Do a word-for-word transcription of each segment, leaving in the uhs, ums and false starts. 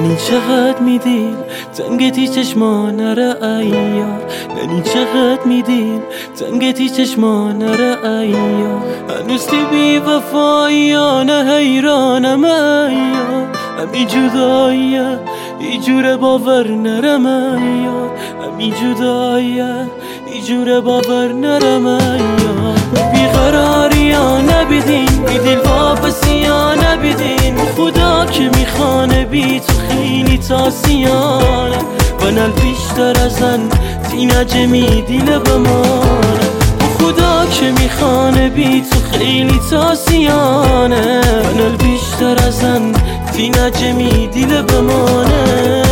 ننی چقدر میدیم تنگتی چشمان نره ایار، ننی چقدر میدیم تنگتی چشمان نره ایار. هنوز تی بی وفایانه حیرانم ایار، همی جداییه ای جور باور نرم ایار، همی جداییه ای جور باور نرم ایار. بیقراری ها نبیدین بی دل واپسی ها نبیدین، خدا که میخانه بی تو خیلی تاسیانه و نل بیشتر ازن تی نجمی دیل بمانه. خدا که میخانه بی تو خیلی تاسیانه و نل بیشتر ازن تی نجمی دیل بمانه.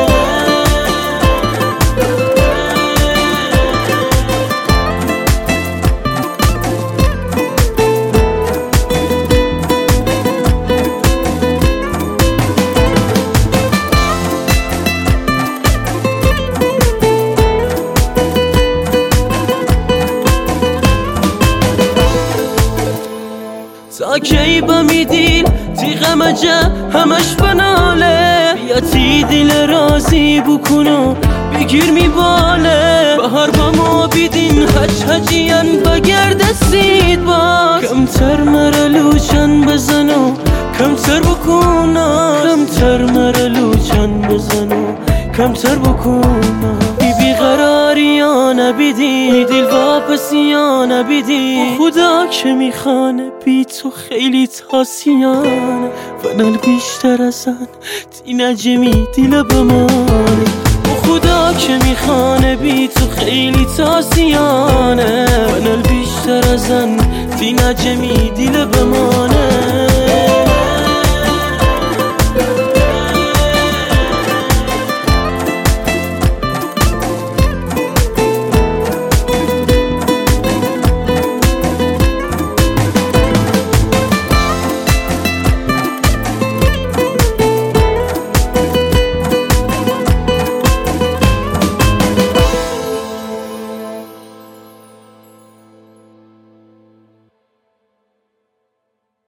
تا کی بمیدین تی غمجه همش بناله، بیا تی دل رازی بکنو بگیر میباله. بهار با ما بیدین هج هجیان بگرد سید باز، کمتر مره لوچن بزنو کمتر بکنو، کمتر مره لوچن بزنو کمتر بکنو. بی بیقراری ها نبیدی دل واپسی ها نبیدی، خدا که میخانه بی تو خیلی تاسیانه و نل بیشتر ازن تی نجمی دیل بمانه. خدا که میخانه بی تو خیلی تاسیانه و نل بیشتر ازن تی نجمی دیل بمانه.